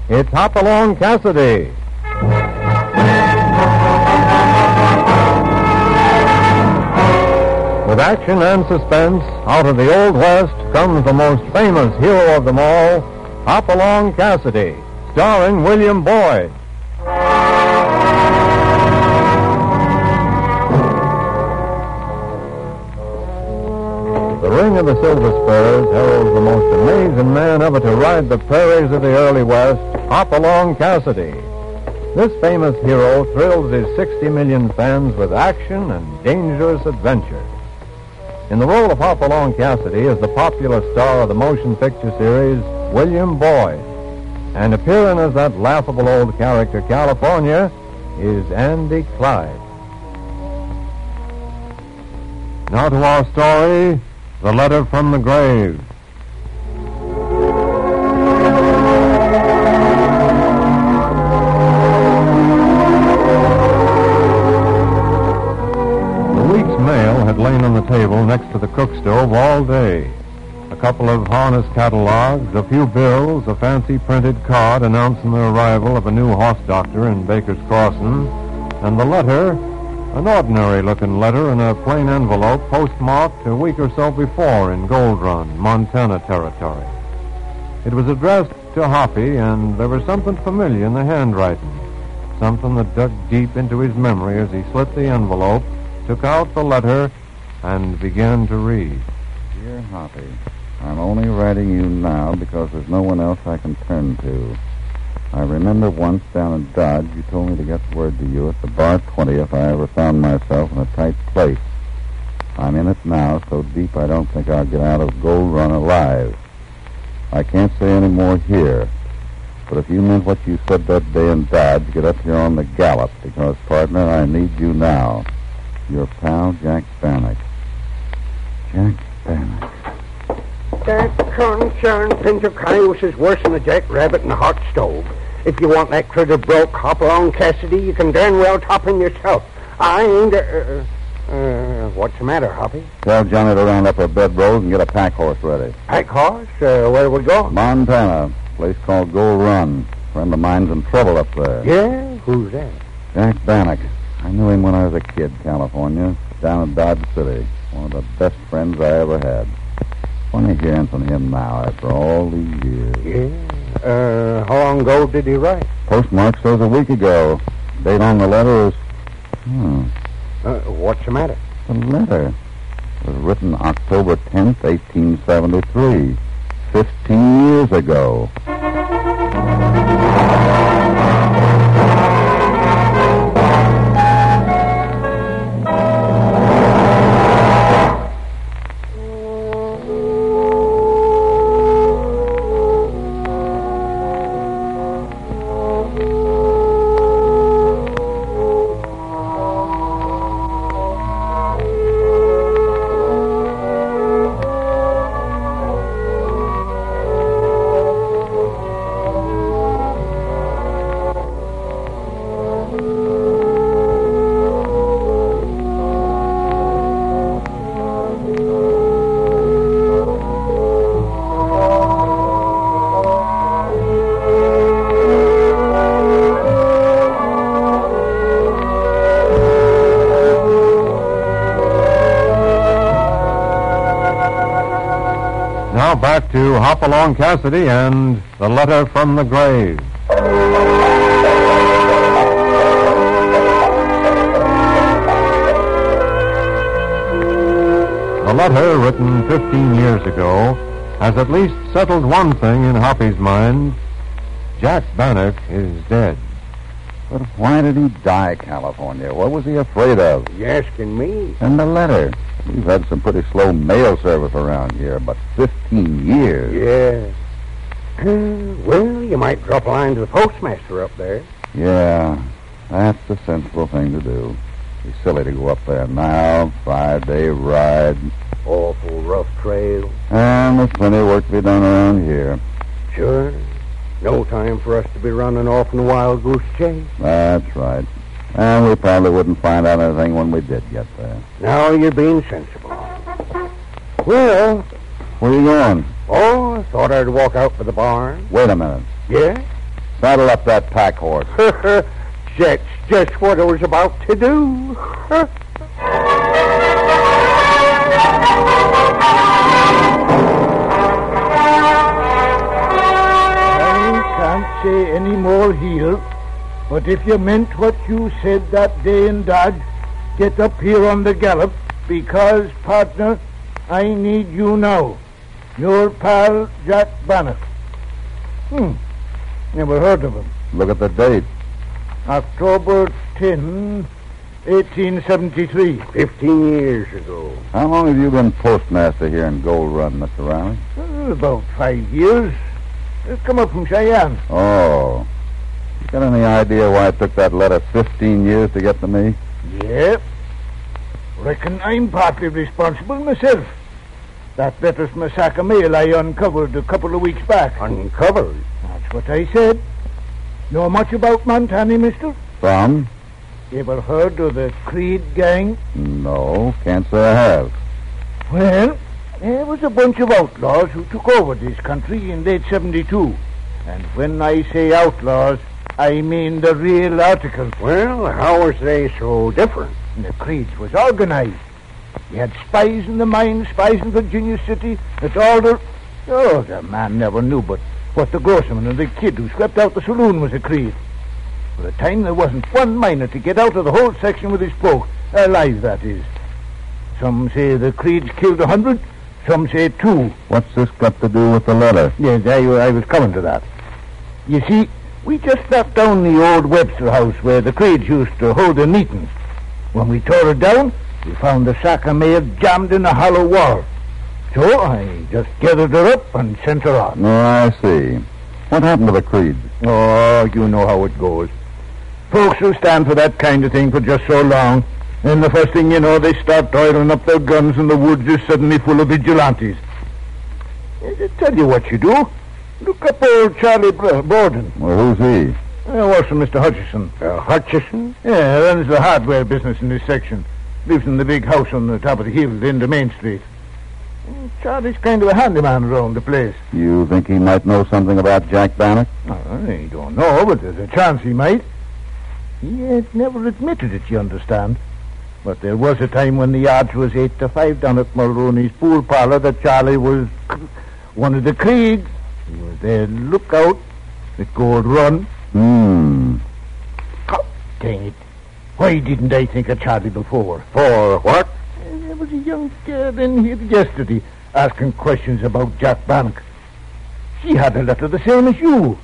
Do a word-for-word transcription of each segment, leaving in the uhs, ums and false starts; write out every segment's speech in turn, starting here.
It's Hopalong Cassidy. With action and suspense, out of the Old West comes the most famous hero of them all, Hopalong Cassidy, starring William Boyd. The Ring of the Silver Spurs heralds the most amazing man ever to ride the prairies of the early West, Hopalong Cassidy. This famous hero thrills his sixty million fans with action and dangerous adventure. In the role of Hopalong Cassidy is the popular star of the motion picture series, William Boyd. And appearing as that laughable old character, California, is Andy Clyde. Now to our story, The Letter from the Grave. Had lain on the table next to the cook stove all day. A couple of harness catalogs, a few bills, a fancy printed card announcing the arrival of a new horse doctor in Baker's Crossing, and the letter, an ordinary-looking letter in a plain envelope postmarked a week or so before in Gold Run, Montana territory. It was addressed to Hoppy, and there was something familiar in the handwriting, something that dug deep into his memory as he slit the envelope, took out the letter, and began to read. Dear Hoppy, I'm only writing you now because there's no one else I can turn to. I remember once down in Dodge, you told me to get word to you at the Bar twenty if I ever found myself in a tight place. I'm in it now, so deep I don't think I'll get out of Gold Run alive. I can't say any more here, but if you meant what you said that day in Dodge, get up here on the gallop, because, partner, I need you now. Your pal, Jack Bannock. Jack Bannock. That concerned pinto cayuse is worse than a jackrabbit in a hot stove. If you want that critter broke, Hopalong Cassidy, you can darn well top him yourself. I ain't a... Uh, uh, what's the matter, Hoppy? Tell Johnny to round up our bedrolls and get a pack horse ready. Pack horse? Uh, where we going? Montana, place called Gold Run. Friend of mine's in trouble up there. Yeah? Who's that? Jack Bannock. I knew him when I was a kid, California, down in Dodge City. One of the best friends I ever had. Funny hearing from him now after all these years. Yeah? Uh, how long ago did he write? Postmark says a week ago. Date on the letter is... Hmm. Uh, what's the matter? The letter was written October tenth, eighteen seventy-three. Fifteen years ago. Back to Hopalong Cassidy and The Letter from the Grave. The letter, written fifteen years ago, has at least settled one thing in Hoppy's mind. Jack Bannock is dead. But why did he die, California? What was he afraid of? You asking me? And the letter. We've had some pretty slow mail service around here, but fifteen years. Yeah. Uh, well, you might drop a line to the postmaster up there. Yeah, that's the sensible thing to do. It's silly to go up there now, five-day ride. Awful rough trail. And there's plenty of work to be done around here. Sure. No time for us to be running off in a wild goose chase. That's right. And we probably wouldn't find out anything when we did get there. Now you're being sensible. Well... Where are you going? Oh, I thought I'd walk out for the barn. Wait a minute. Yeah? Saddle up that pack horse. That's just what I was about to do. I can't say any more here, but if you meant what you said that day in Dodge, get up here on the gallop, because, partner, I need you now. Your pal, Jack Bannock. Hmm. Never heard of him. Look at the date. October tenth, eighteen seventy-three. Fifteen years ago. How long have you been postmaster here in Gold Run, Mister Riley? Uh, about five years. Uh, come up from Cheyenne. Oh. You got any idea why it took that letter fifteen years to get to me? Yep. Reckon I'm partly responsible myself. That letter from a sack of mail I uncovered a couple of weeks back. Uncovered? That's what I said. Know much about Montana, mister? Some? Ever heard of the Creed gang? No, can't say I have. Well, there was a bunch of outlaws who took over this country in late seventy-two. And when I say outlaws, I mean the real articles. Well, how was they so different? And the Creeds was organized. You had spies in the mines, spies in Virginia City, at Alder. Oh, the man never knew but what the grocerman and the kid who swept out the saloon was a Creed. For a time, there wasn't one miner to get out of the whole section with his poke. Alive, that is. Some say the Creeds killed a hundred, some say two. What's this got to do with the letter? Yes, I, I was coming to that. You see, we just knocked down the old Webster house where the Creeds used to hold their meetings. When we tore it down, we found the sack of mail jammed in a hollow wall. So I just gathered her up and sent her on. Oh, I see. What happened to the Creeds? Oh, you know how it goes. Folks who stand for that kind of thing for just so long, and the first thing you know, they start toiling up their guns and the woods is suddenly full of vigilantes. I tell you what you do. Look up old Charlie Borden. Well, who's he? Uh, works for Mister Hutchison. Uh, Hutchison? Yeah, runs the hardware business in this section. Lives in the big house on the top of the hill at the end of Main Street. Uh, Charlie's kind of a handyman around the place. You think he might know something about Jack Bannock? Uh, I don't know, but there's a chance he might. He had never admitted it, you understand. But there was a time when the odds was eight to five down at Mulrooney's pool parlor that Charlie was one of the Creeds. He was their lookout at Gold Run. Hmm. Oh, dang it. Why didn't I think of Charlie before? For what? Uh, there was a young girl in here yesterday asking questions about Jack Bannock. She had a letter the same as you.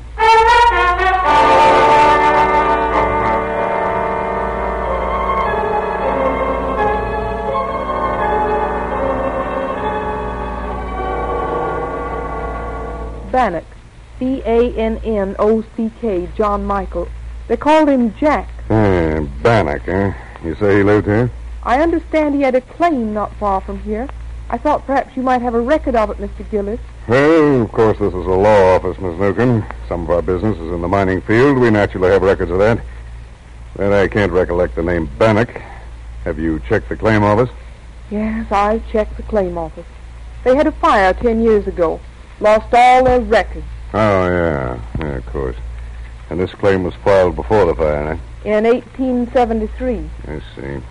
Bannock, B A N N O C K, John Michael. They called him Jack. Uh, Bannock, eh? You say he lived here? I understand he had a claim not far from here. I thought perhaps you might have a record of it, Mister Gillis. Well, of course, this is a law office, Miss Newcomb. Some of our business is in the mining field. We naturally have records of that. But I can't recollect the name Bannock. Have you checked the claim office? Yes, I checked the claim office. They had a fire ten years ago. Lost all their records. Oh, yeah. Yeah, of course. And this claim was filed before the fire, eh? In eighteen seventy-three. I see.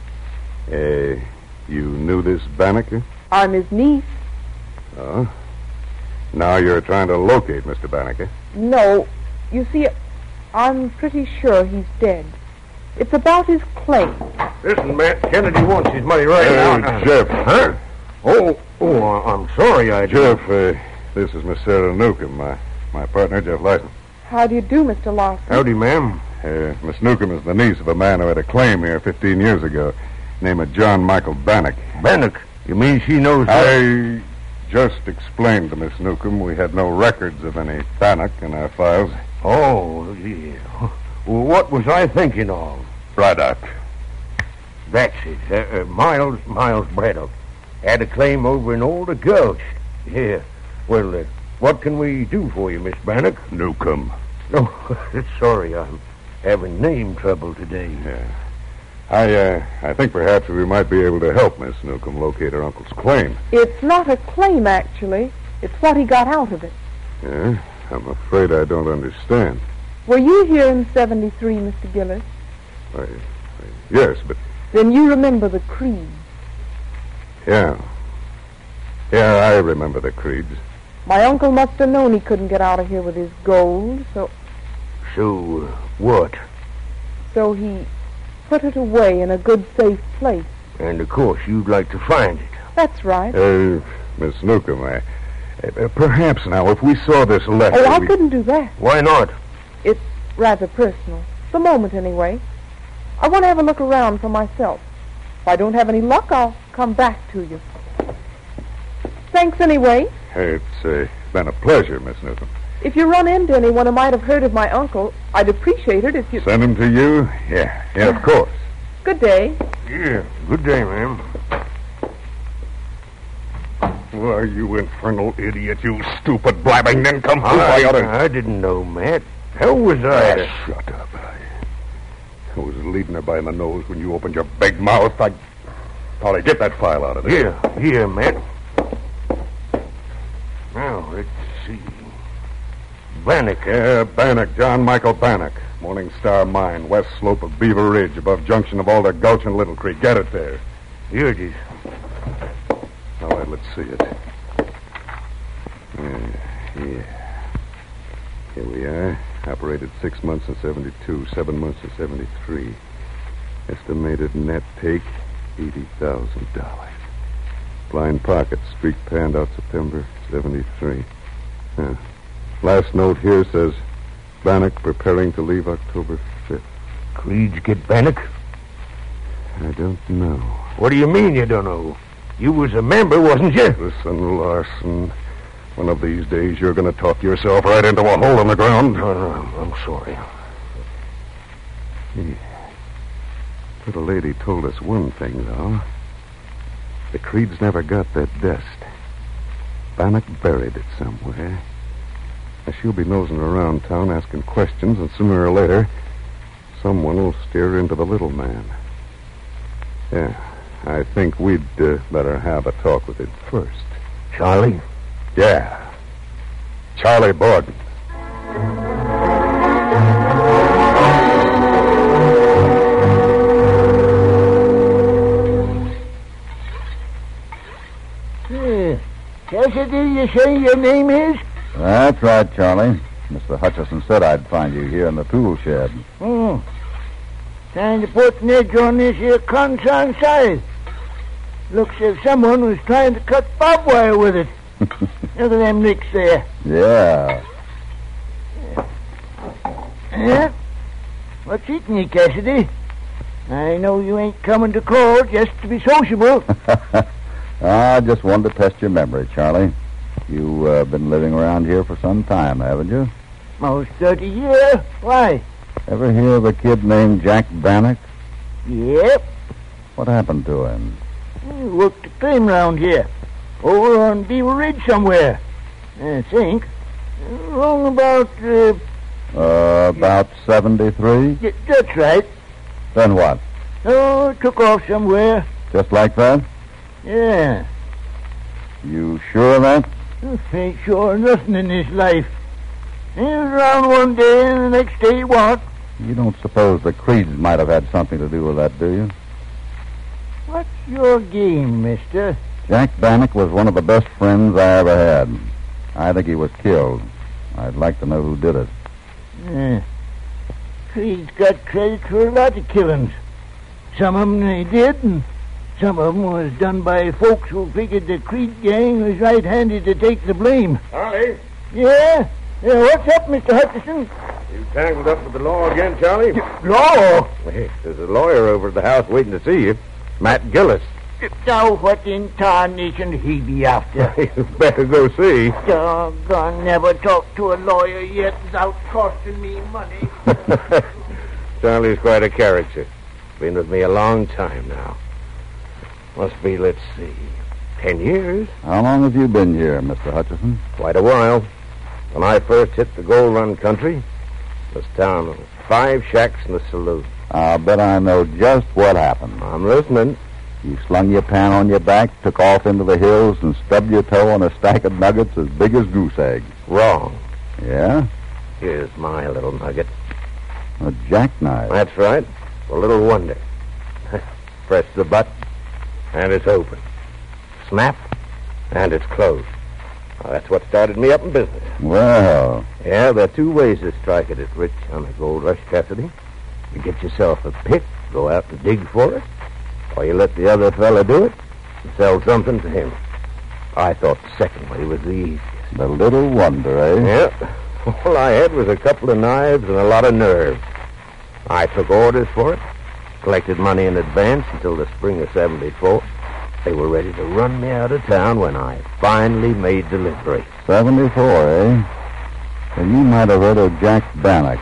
Uh, you knew this Bannock? Eh? I'm his niece. Oh? Now you're trying to locate Mister Bannock, eh? No. You see, I'm pretty sure he's dead. It's about his claim. Listen, Matt, Kennedy wants his money right Uh, now. Jeff. Huh? Oh, oh, I- I'm sorry, I... Jeff, uh, this is Miss Sarah Newcomb, my, my partner, Jeff Lyson. How do you do, Mister Larson? Howdy, ma'am. Uh, Miss Newcomb is the niece of a man who had a claim here fifteen years ago, named of John Michael Bannock. Bannock? You mean she knows... I just explained to Miss Newcomb we had no records of any Bannock in our files. Oh, yeah. Well, what was I thinking of? Braddock. That's it. Uh, uh, Miles, Miles Braddock. Had a claim over in Alder Gulch. Yeah. Well, uh, what can we do for you, Miss Bannock? Newcomb. Oh, sorry, I'm having name trouble today. Yeah. I, uh, I think perhaps we might be able to help Miss Newcomb locate her uncle's claim. It's not a claim, actually. It's what he got out of it. Yeah? I'm afraid I don't understand. Were you here in seventy-three, Mister Gillis? I, I, yes, but... Then you remember the Creeds. Yeah. Yeah, I remember the Creeds. My uncle must have known he couldn't get out of here with his gold, so... So, uh, what? So he put it away in a good, safe place. And, of course, you'd like to find it. That's right. Uh, Miss Newcomb, I... Uh, perhaps now, if we saw this letter... Oh, I we... couldn't do that. Why not? It's rather personal. The moment, anyway. I want to have a look around for myself. If I don't have any luck, I'll come back to you. Thanks anyway. It's uh, been a pleasure, Miss Newcomb. If you run into anyone who might have heard of my uncle, I'd appreciate it if you... Send him to you? Yeah, yeah, of course. Good day. Yeah, good day, ma'am. Why, you infernal idiot, you stupid blabbing nincompoop. I ought to... I didn't know, Matt. How was I? Ah, shut up. I, I was leading her by the nose when you opened your big mouth. I... Polly, get that file out of there. Yeah, here, Matt. Now, let's see. Bannock. Yeah, Bannock, John Michael Bannock. Morning Star Mine, west slope of Beaver Ridge, above junction of Alder Gulch and Little Creek. Get it there. Here it is. All right, let's see it. Yeah, yeah. Here we are. Operated six months in seventy-two, seven months in seventy-three. Estimated net take, eighty thousand dollars. Blind pocket, streak panned out September seventy-three. Huh. Last note here says, Bannock preparing to leave October fifth. Creeds get Bannock? I don't know. What do you mean you don't know? You was a member, wasn't you? Listen, Larson. One of these days you're going to talk yourself right into a hole in the ground. No, no, I'm, I'm sorry. Yeah. Little lady told us one thing, though. The Creeds never got that dust. Bannock buried it somewhere. Now, she'll be nosing around town asking questions, and sooner or later, someone will steer her into the little man. Yeah, I think we'd uh, better have a talk with him first. Charlie? Yeah. Charlie Borden. Yeah. Cassidy, you say your name is? That's right, Charlie. Mister Hutchison said I'd find you here in the tool shed. Oh. Trying to put an edge on this here Conson side. Looks as if someone was trying to cut barbed wire with it. Look at them nicks there. Yeah. Yeah? What's eating you, Cassidy? I know you ain't coming to court just to be sociable. I just wanted to test your memory, Charlie. You've uh, been living around here for some time, haven't you? Most thirty years. Why? Ever hear of a kid named Jack Bannock? Yep. What happened to him? He worked a claim round here. Over on Beaver Ridge somewhere. I think. Wrong about, uh... Uh, about seventy-three? y- that's right. Then what? Oh, took off somewhere. Just like that? Yeah. You sure of that? Ain't sure of nothing in this life. He was around one day and the next day what? You don't suppose the Creeds might have had something to do with that, do you? What's your game, mister? Jack Bannock was one of the best friends I ever had. I think he was killed. I'd like to know who did it. Yeah. Creed's got credit for a lot of killings. Some of 'em they did, and some of 'em was done by folks who figured the Creed gang was right-handed to take the blame. Charlie? Yeah? Yeah, what's up, Mister Hutchison? You tangled up with the law again, Charlie? Law? Hey, there's a lawyer over at the house waiting to see you. Matt Gillis. Now, what in tarnation he be after? You better go see. Doggone, never talked to a lawyer yet without costing me money. Charlie's quite a character. Been with me a long time now. Must be, let's see, ten years. How long have you been here, Mister Hutchison? Quite a while. When I first hit the Gold Run country, this town of five shacks and a saloon. I'll bet I know just what happened. I'm listening. You slung your pan on your back, took off into the hills, and stubbed your toe on a stack of nuggets as big as goose eggs. Wrong. Yeah? Here's my little nugget. A jackknife. That's right. A little wonder. Press the button, and it's open. Snap, and it's closed. Well, that's what started me up in business. Well, Yeah, there are two ways to strike it, rich on a gold rush, Cassidy. You get yourself a pick, go out and dig for it, or you let the other fella do it and sell something to him. I thought the second way was the easiest. a little wonder, eh? Yeah. All I had was a couple of knives and a lot of nerve. I took orders for it, collected money in advance until the spring of seventy-four. They were ready to run me out of town when I finally made delivery. seventy-four, eh? Then you might have heard of Jack Bannock.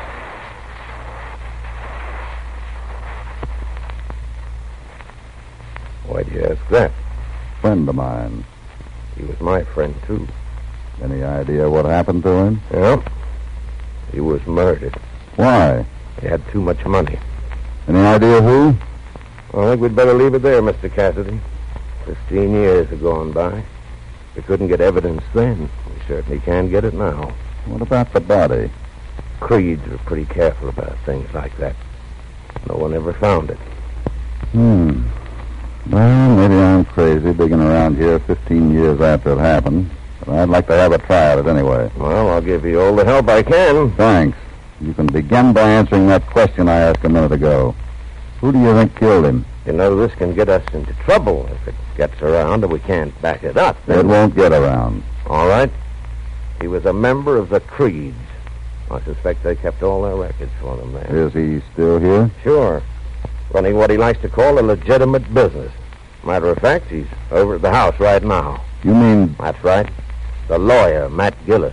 Why'd you ask that? Friend of mine. He was my friend, too. Any idea what happened to him? Yeah. He was murdered. Why? He had too much money. Any idea who? I think we'd better leave it there, Mister Cassidy. Fifteen years have gone by. We couldn't get evidence then. We certainly can't get it now. What about the body? Creeds were pretty careful about things like that. No one ever found it. Hmm. Well, maybe I'm crazy digging around here fifteen years after it happened. But I'd like to have a try at it anyway. Well, I'll give you all the help I can. Thanks. You can begin by answering that question I asked a minute ago. Who do you think killed him? You know, this can get us into trouble if it gets around and we can't back it up. It won't get around. All right. He was a member of the Creeds. I suspect they kept all their records for him there. Is he still here? Sure. Running what he likes to call a legitimate business. Matter of fact, he's over at the house right now. You mean... That's right. The lawyer, Matt Gillis.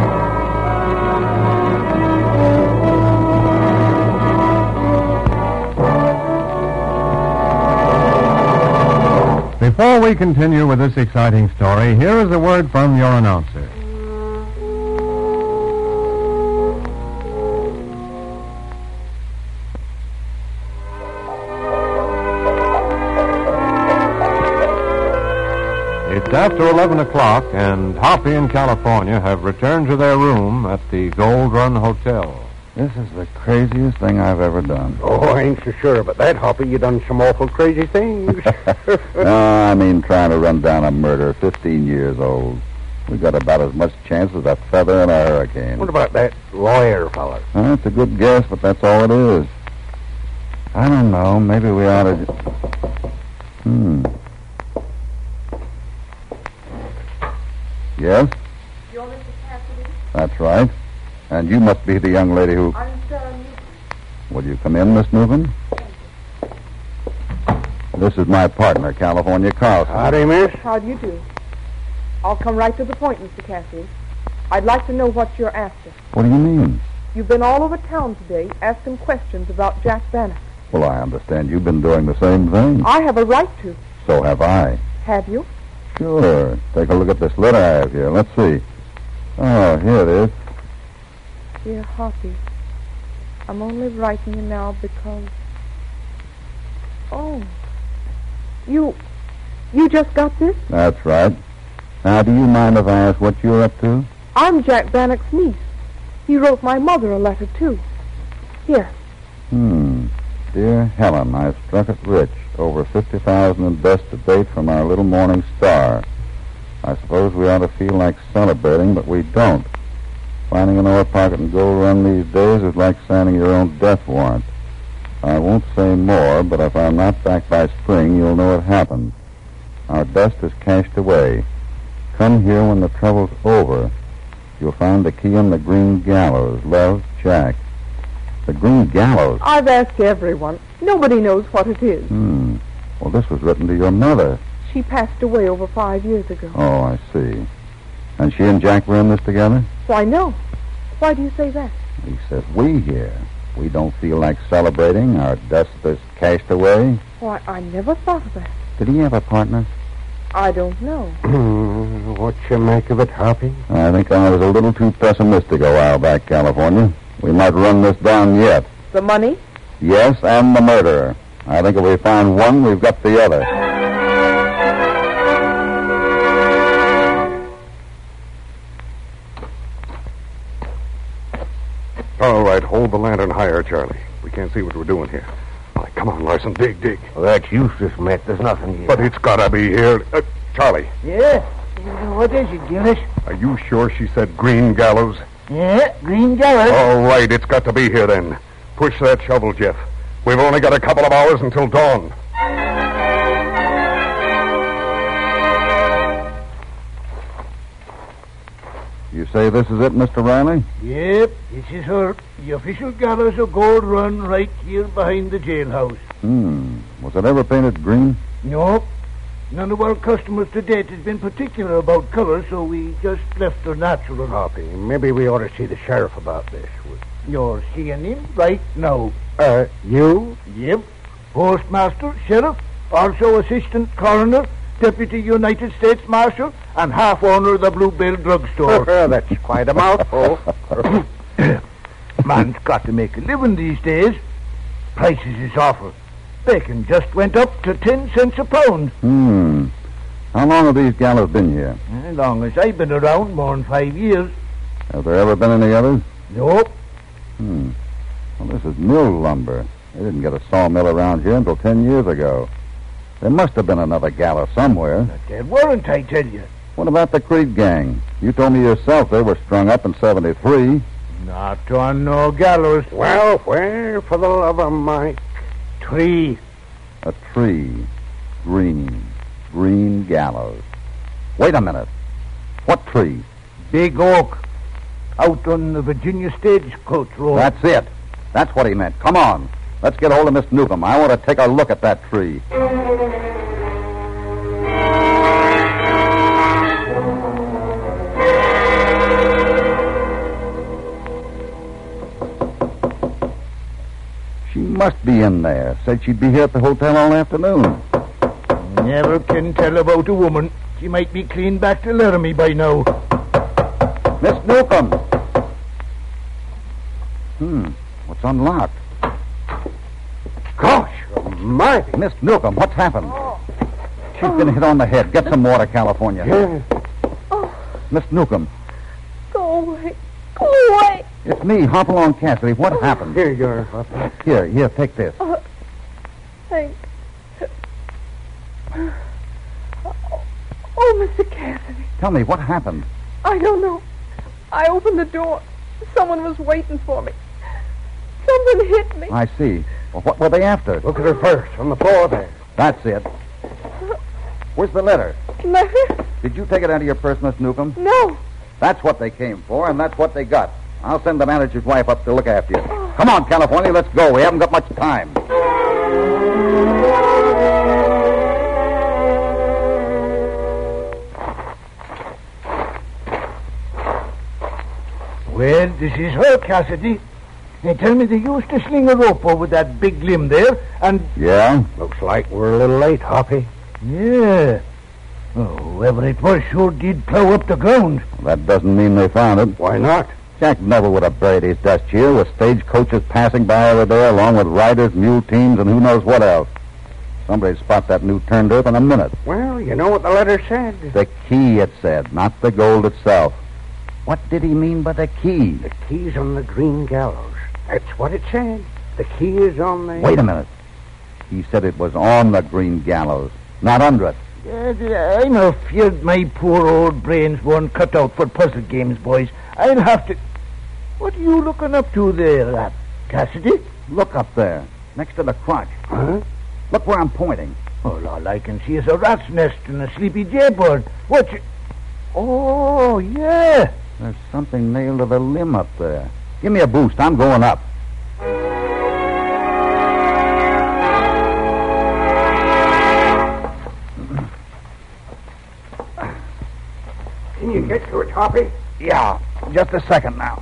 Before we continue with this exciting story, here is a word from your announcer. It's after eleven o'clock, and Hoppy and California have returned to their room at the Gold Run Hotel. This is the craziest thing I've ever done. Oh, I ain't so sure about that, Hoppy. You done some awful crazy things. No, I mean trying to run down a murder fifteen years old. We got about as much chance as a feather in a hurricane. What about that lawyer fella? Well, it's a good guess, but that's all it is. I don't know. Maybe we ought to just... Hmm. Yes? You're Mister Cassidy? That's right. And you must be the young lady who... I'm Sarah Newton. Will you come in, Miss Newton? This is my partner, California Carlson. Howdy, miss. How do you do? I'll come right to the point, Mister Cassidy. I'd like to know what you're after. What do you mean? You've been all over town today asking questions about Jack Bannock. Well, I understand you've been doing the same thing. I have a right to. So have I. Have you? Sure. Take a look at this letter I have here. Let's see. Oh, here it is. Dear Hoppy, I'm only writing you now because... Oh. You... You just got this? That's right. Now, do you mind if I ask what you're up to? I'm Jack Bannock's niece. He wrote my mother a letter, too. Here. Hmm. Dear Helen, I've struck it rich. Over fifty thousand in best to date from our little morning star. I suppose we ought to feel like celebrating, but we don't. Finding an ore pocket and gold run these days is like signing your own death warrant. I won't say more, but if I'm not back by spring, you'll know it happened. Our dust is cached away. Come here when the trouble's over. You'll find the key in the Green Gallows. Love, Jack. The Green Gallows? I've asked everyone. Nobody knows what it is. Hmm. Well, this was written to your mother. She passed away over five years ago. Oh, I see. And she and Jack were in this together? Why, no. Why do you say that? He says we here. We don't feel like celebrating. Our dust is cast away. Why, I never thought of that. Did he have a partner? I don't know. What you make of it, Hoppy? I think I was a little too pessimistic a while back, California. We might run this down yet. The money? Yes, and the murderer. I think if we find one, we've got the other. All right, hold the lantern higher, Charlie. We can't see what we're doing here. All right, come on, Larson. Dig, dig. Well, that's useless, Matt. There's nothing here. But it's gotta be here. Uh, Charlie, Yeah? Yeah, what is it, Gillis? are you sure she said Green Gallows? Yeah, Green Gallows. All right, it's got to be here then. Push that shovel, Jeff. We've only got a couple of hours until dawn. You say this is it, Mister Riley? Yep, this is her. The official gallows of Gold Run right here behind the jailhouse. Hmm. Was it ever painted green? No, none of our customers to date has been particular about color, so we just left her natural. Hoppy, maybe we ought to see the sheriff about this. You're seeing him right now. Uh, you? Yep. Postmaster, sheriff, also assistant coroner, deputy United States marshal, and half owner of the Bluebell drugstore. That's quite a mouthful. Man's got to make a living these days. Prices is awful. Bacon just went up to ten cents a pound. Hmm. How long have these gallows been here? As long as I've been around, more than five years. Have there ever been any others? Nope. Hmm. Well, this is mill lumber. They didn't get a sawmill around here until ten years ago. There must have been another gallows somewhere. But there weren't, I tell you. What about the Creed gang? You told me yourself they were strung up in seventy-three. Not on no gallows. Well, where, for the love of Mike? Tree. A tree. Green. Green gallows. Wait a minute. What tree? Big oak. Out on the Virginia Stagecoach Road. That's it. That's what he meant. Come on. Let's get hold of Miss Newcomb. I want to take a look at that tree. She must be in there. Said she'd be here at the hotel all afternoon. Never can tell about a woman. She might be clean back to Laramie by now. Miss Newcomb. Hmm. What's unlocked? Gosh almighty. Miss Newcomb, what's happened? She's been hit on the head. Get some water, California. Yeah. Oh, Miss Newcomb. go away. Go away. It's me, Hopalong Cassidy. What happened? Here you are, Hoppy. Here, here, take this. Oh, thanks. Oh, Mister Cassidy. Tell me, what happened? I don't know. I opened the door. Someone was waiting for me. Someone hit me. I see. Well, what were they after? Look at her first, on the floor there. That's it. Where's the letter? Letter? Did you take it out of your purse, Miss Newcomb? No. That's what they came for, and that's what they got. I'll send the manager's wife up to look after you. Come on, California, let's go. We haven't got much time. Well, this is her, Cassidy. They tell me they used to sling a rope over that big limb there, and... Yeah? Looks like we're a little late, Hoppy. Yeah. Oh, whoever it was sure did plow up the ground. Well, that doesn't mean they found it. Why not? Jack never would have buried his dust here with stagecoaches passing by over there along with riders, mule teams, and who knows what else. Somebody'd spot that new turned earth in a minute. Well, you know what the letter said. The key, it said, not the gold itself. What did he mean by the key? The key's on the Green Gallows. That's what it said. The key is on the... Wait a minute. He said it was on the Green Gallows, not under it. Uh, I'm afeard my poor old brains weren't cut out for puzzle games, boys. I'll have to... What are you looking up to there, uh, Cassidy? Look up there, next to the crotch. Huh? Look where I'm pointing. Well, all I can see is a rat's nest and a sleepy jaybird. What you... Oh, yeah. There's something nailed to the limb up there. Give me a boost. I'm going up. Can you get to it, Hoppy? Yeah, just a second now.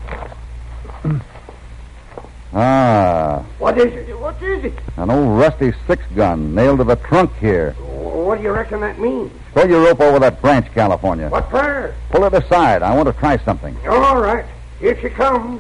Ah, What is it? What is it? an old rusty six-gun nailed to the trunk here. What do you reckon that means? Throw your rope over that branch, California. What for? Pull it aside. I want to try something. All right. Here she comes.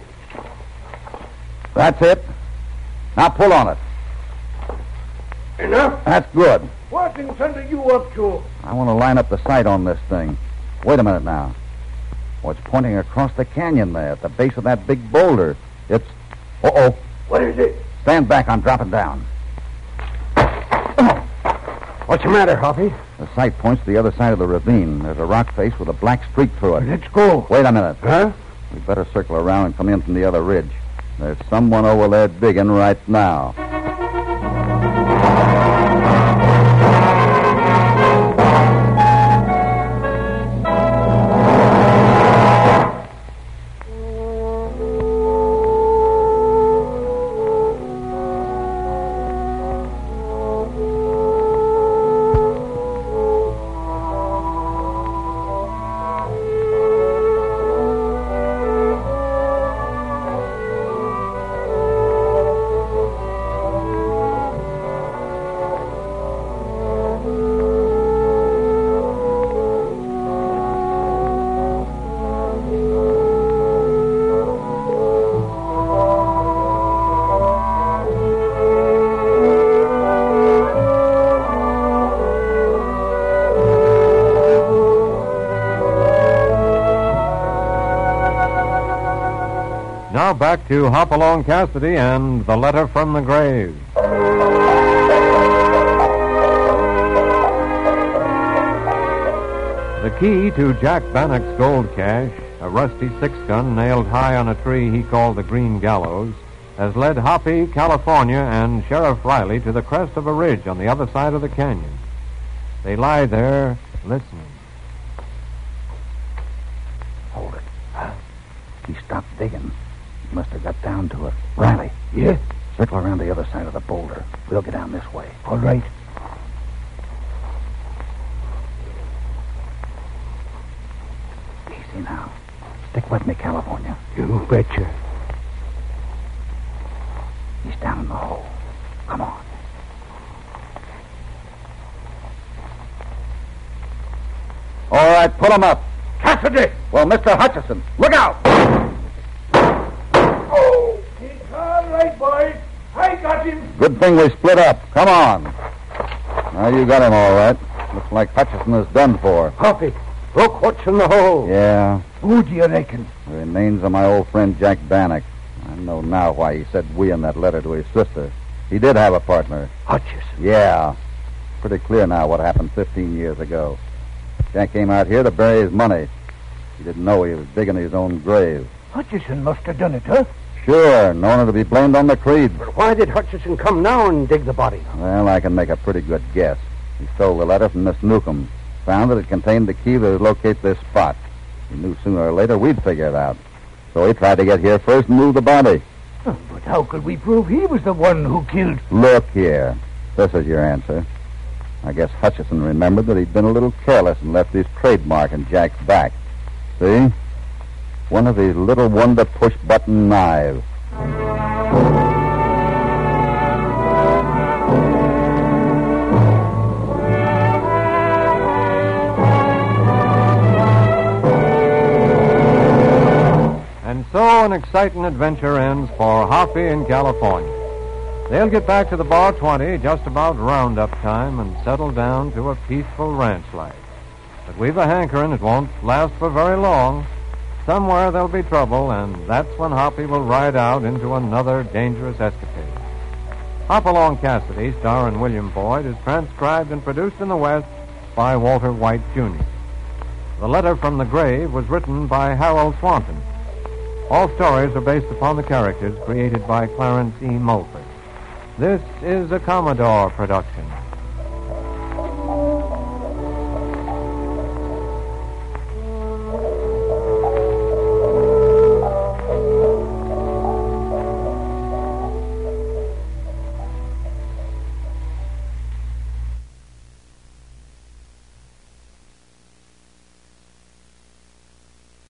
That's it. Now pull on it. Enough? That's good. What in thunder you up to? I want to line up the sight on this thing. Wait a minute now. Oh, it's pointing across the canyon there at the base of that big boulder. It's... Uh-oh. What is it? Stand back. I'm dropping down. What's the matter, Hoppy? The sight points to the other side of the ravine. There's a rock face with a black streak through it. Let's go. Wait a minute. Huh? We'd better circle around and come in from the other ridge. There's someone over there digging right now. Now back to Hopalong Cassidy and the letter from the grave. The key to Jack Bannock's gold cache, a rusty six-gun nailed high on a tree he called the Green Gallows, has led Hoppy, California, and Sheriff Riley to the crest of a ridge on the other side of the canyon. They lie there listening. Hold it. Huh? He stopped digging. He must have got down to it. Riley. Yeah? Circle around the other side of the boulder. We'll get down this way. All right. Easy now. Stick with me, California. You betcha. He's down in the hole. Come on. All right, pull him up. Cassidy! Well, Mister Hutchison, look out! Oh, it's all right, boys. I got him. Good thing we split up. Come on. Now, you got him all right. Looks like Hutchison is done for. Hoppy, look what's in the hole. Yeah, Who do you reckon? the remains of my old friend Jack Bannock. I know now why he said we in that letter to his sister. He did have a partner. Hutchison. Yeah. Pretty clear now what happened fifteen years ago. Jack came out here to bury his money. He didn't know he was digging his own grave. Hutchison must have done it, huh? Sure, no one to be blamed on the Creeds. But why did Hutchison come now and dig the body? Well, I can make a pretty good guess. He stole the letter from Miss Newcomb, found that it contained the key that would locate this spot. He knew sooner or later we'd figure it out. So he tried to get here first and move the body. Oh, but how could we prove he was the one who killed... Look here. This is your answer. I guess Hutchison remembered that he'd been a little careless and left his trademark in Jack's back. See? One of these little wonder push-button knives. And so an exciting adventure ends for Hoppy in California. They'll get back to the Bar twenty just about roundup time and settle down to a peaceful ranch life. But we've a hankering it won't last for very long. Somewhere there'll be trouble, and that's when Hoppy will ride out into another dangerous escapade. Hopalong Cassidy, starring William Boyd, is transcribed and produced in the West by Walter White, Junior The Letter from the Grave was written by Harold Swanton. All stories are based upon the characters created by Clarence E. Mulford. This is a Commodore production.